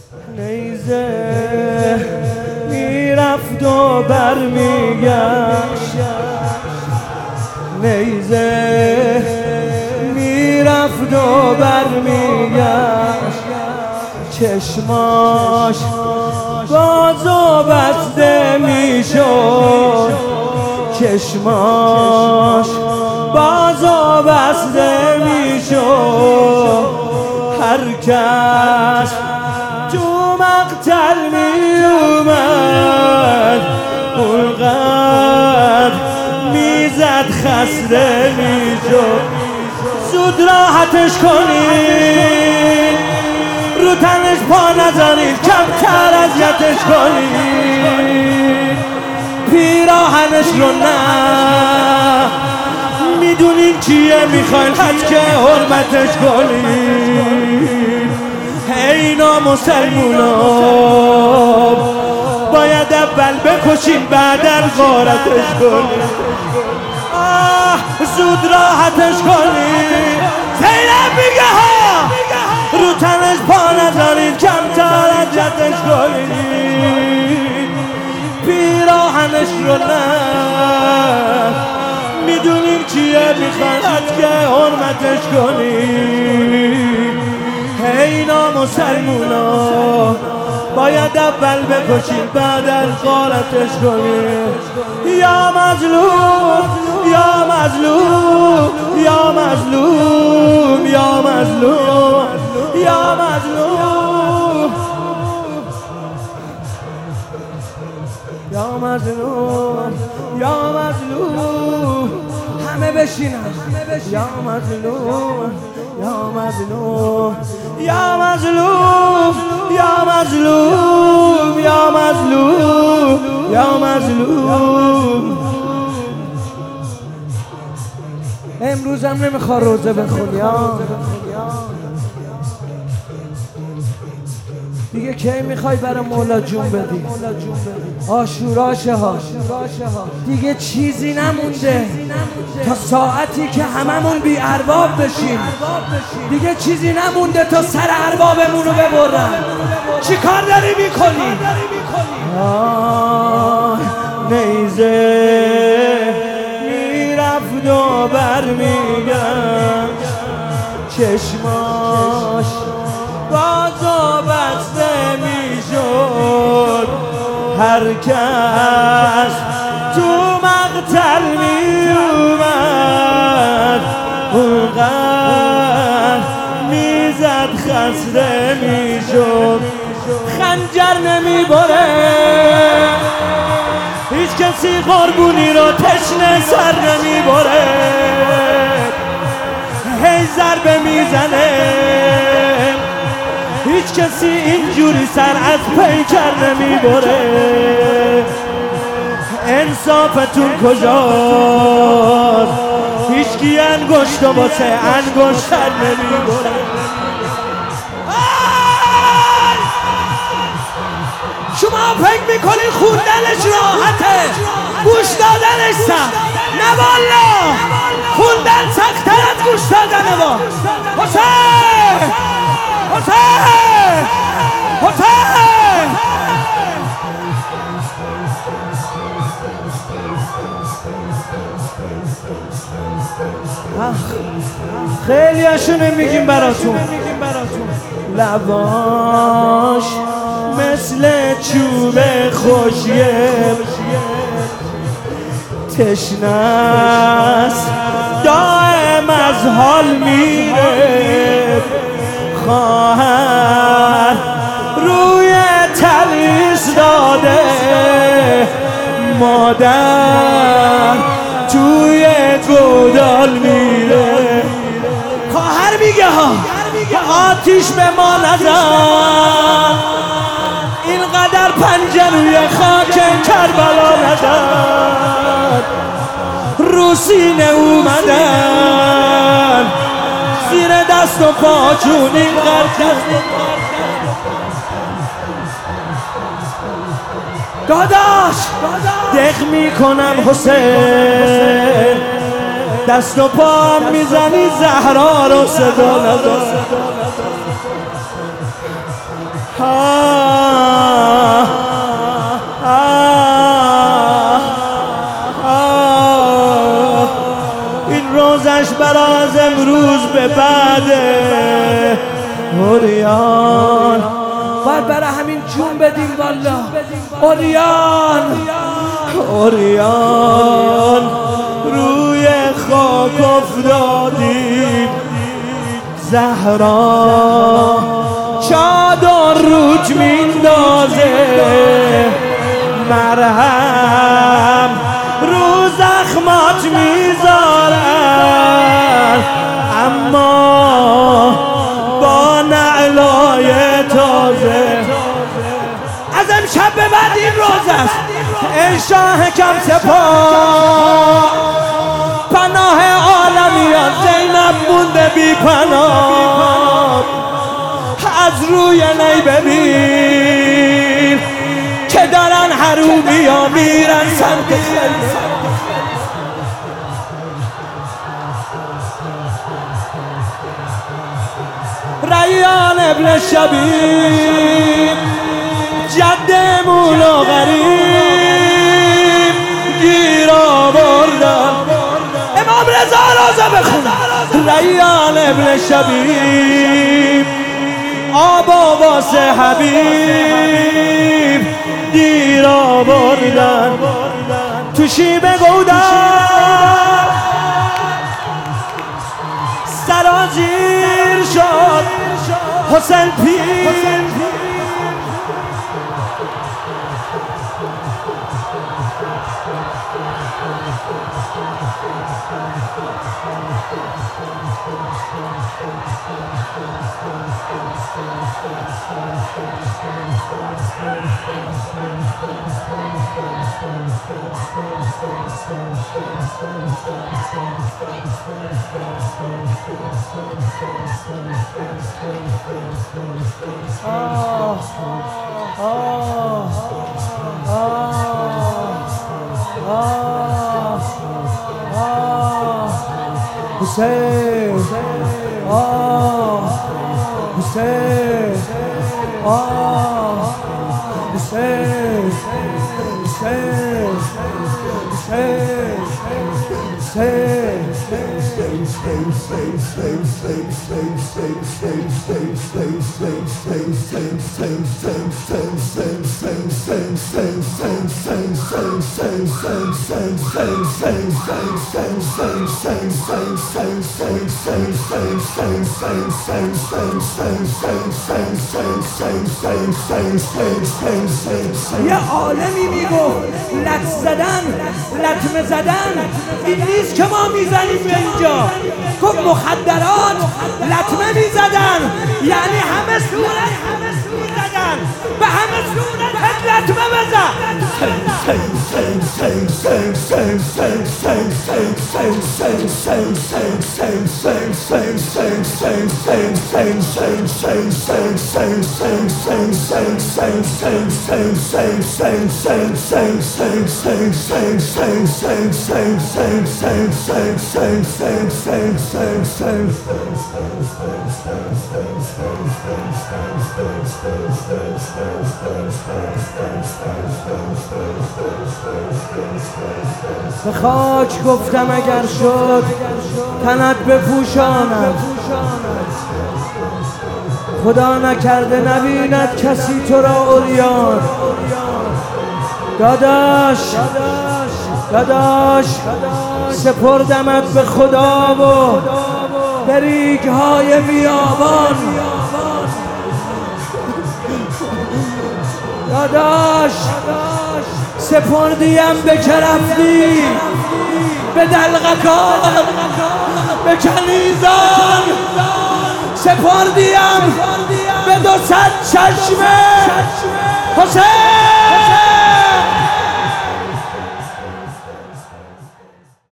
نیزه میرفت و برمیگشت، نیزه میرفت و برمیگشت، چشماش باز و بسته میشد، چشماش باز و بسته میشد، هر کس تو مقتل می اومد اونقدر میزد خسته میشد. زود راحتش کنید، رو تنش پا نزنید، کمتر اذیتش کنید، پیراهنش رو نه میدونین چیه میخواین حد که حرمتش کنید. اینا مسلمونا باید اول بکشیم بعداً غارتش کنیم. زود راحتش کنید، زینب میگه ها رو تنش پا نذارید، کمتر اذیتش کنید، پیراهنش رو نه میدونیم چیه میخواید که حرمتش کنید. اینا مسلمونا باید اول بکشیم بعداً غارتش کنیم. یا مظلوم یا مظلوم یا مظلوم یا مظلوم یا مظلوم یا مظلوم یا مظلوم، همه بشینن. یا مظلوم یا مظلوم یا مظلوم یا مظلوم یا مظلوم یا مظلوم. امروز هم نمیخواد روزه بخونی دیگه، کی میخوای برای مولا جون بدی؟ عاشوراشه ها دیگه، چیزی نمونده تا ساعتی که هممون بی ارباب بشیم، دیگه چیزی نمونده تا سر اربابمون رو ببرن. چی کار داری میکنی؟ نیزه میرفت و برمیگشت، چشماش باز و بسته میشد، هر کس تو مقتل می اومد اونقدر میزد خسته میشد. خنجر نمیبره، هیچ کسی قربونی رو تشنه سر نمیبره، هی ضربه میزنه، هیچ کسی اینجوری سر از پیکر نمیبره. انصافتون کجاست؟ هیچکی انگشت و واسه انگشتر نمیبره. شما فکر میکنین خوندنش راحته، گوش دادنش سخت؟ نه والا، خوندن سخت‌تر از گوش دادنه. با حسین حسین حسین خیلی هاشونه میگیم براتون، لباش مثل چوب خوشیه، تشنست دائم از حال میره، خواهر روی تلیس داده، مادر توی گودال میره. خواهر میگه ها آتیش به ما نزن، اینقدر پنجه روی خاک کربلا نزن، رو سینه اومدن زیر دست و پاچون اینقدر. داداش دق میکنم حسین، دست و پا میزنی زهرا رو صدا ندار. این روزش براز امروز به بعده اوریان باید برای همین جون بدیم والله اوریان روی خاک افتادیم زهرا چادر روت میندازه مرهم رو زخمات میذارن اما با نعلای تازه از امشب به بعد این روز است ای شاه کم سپاه پناه عالمیان زینب مونده بی پناه از روی نی ببین که دارن حرومی ها میرن سمت خیمه ریان ابن شبیب جد مولا غریب گیر آوردن امام رضا رازه بخون ریان ابن شبیب آبا واسه حبیب دیر آوردن تو شیب گودن سرازیر شد حسین پیر حسین حسین یه عالمی میگفت لط زدن لطمه زدن این نیست که ما میزنیم به اینجا گفت مخدرات لطمه میزدن یعنی همه صورت میزدن به همه صورت لطمه بزن به خاک گفتم اگر شد تنت بپوشاند خدا نکرده نبیند کسی تو را عریان داداش سپردمت به خدا و به ریگ‌های بیابان داداش سپردیم به که رفتی به دلغکان به کنیزان سپردیم به 200 چشمه حسین